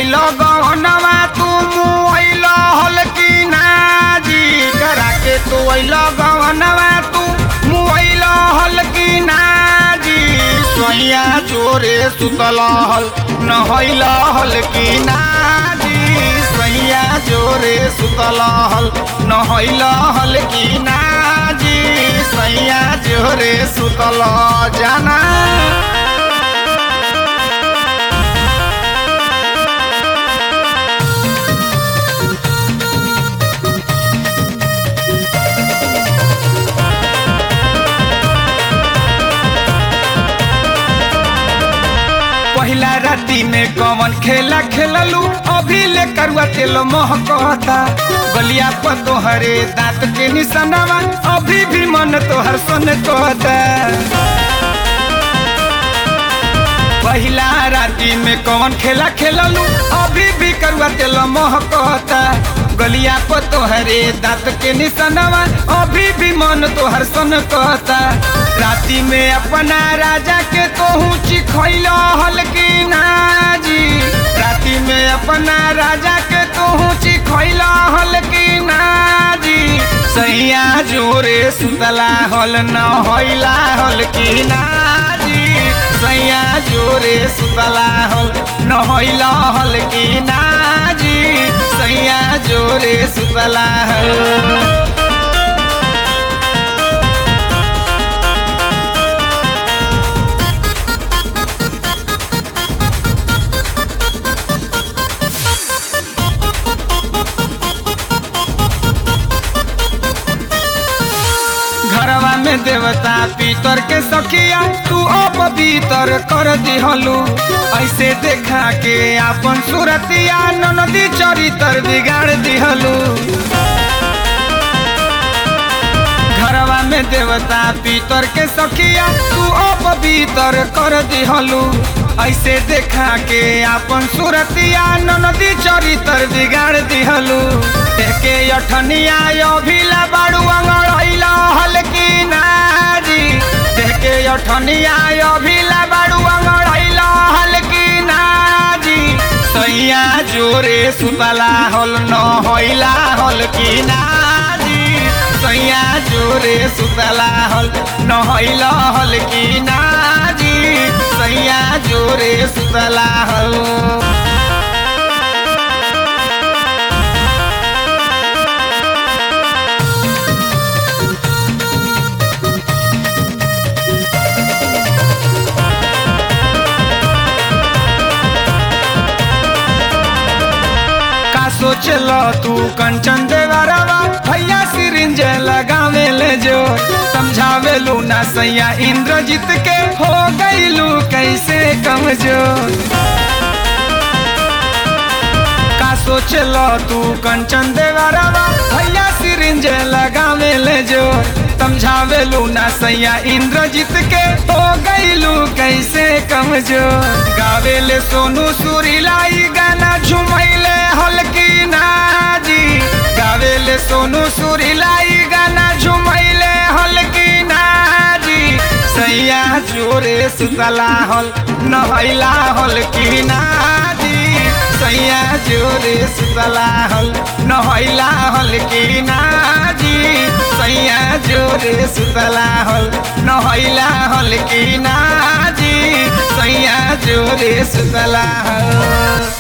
गइलो गहनवा तू मुइलो हल की नाजी करा के तू अइलो गहनवा तू मुइलो हल की नाजी सोइया जोरे सुतल हल नहइलो हल की नाजी सोइया जोरे सुतल हल नहइलो हल की नाजी सोइया जोरे सुतल जाना पहिला राती में कौन खेला खेललू अभी ले करुआ तेल महकता गलिया पर तोहरे दांत के निशानवा अभी भी मन तोहर सन कहता पहिला राती में कौन खेला खेललू अभी भी करुआ तेल महकता गलिया पर तोहरे दांत के निशानवा अभी भी मन तोहर सन कहता राती में अपना राजा के तोहू चिखैलो हल की नाजी राती में अपना राजा के तोहू चिखैलो हल की नाजी सैया जोरे सुतला हल न होइला हल की नाजी सैया जोरे सुतला हल न होइला हल की नाजी सैया जोरे सुतला हल घरवा में देवता पीतर के सखिया तू अपवित्र कर दिहलू ऐसे देखा के आपन सूरतिया ननदी चरित्र बिगाड़ दिहलू घरवा में देवता पीतर के सखिया तू अपवित्र कर दिहलू ऐसे देखा के आपन सूरतिया ननदी चरित्र बिगाड़ दिहलू देखे अठनिया अभिला बाड़ू अंगड़ैला हल की नाजी देखे अठनिया अभिला बाड़ू अंगड़ैला हल की नाजी सैया जोरे सुतला हल न होइला हल की नाजी सैया जोरे सुतला हल न होइला हल की नाजी सैया जोरे सुतला हल सोचल तू कंचन देवरवा भैया सिरिंज लगावे ले जो समझावे लू ना सैया इंद्रजीत के हो गईलू कैसे कमजोर का सोचल तू कंचन देवरवा भैया सिरिंज लगावे ले जो समझावे लू ना सैया इंद्रजीत के हो गईलू कैसे कमजोर गावे ले सोनू सुरीलाई गाना झुमैले हल की नाजी गावेले सोनू सुरीलाई गाना झुमैले हल की नाजी सैया जोरे सुतला हल नहैला हल की नाजी सैया जोरे सुतला हल नहैला हल की नाजी सैया जोरे सुतला हल नहैला हल की नाजी सैया जोरे सुतला हल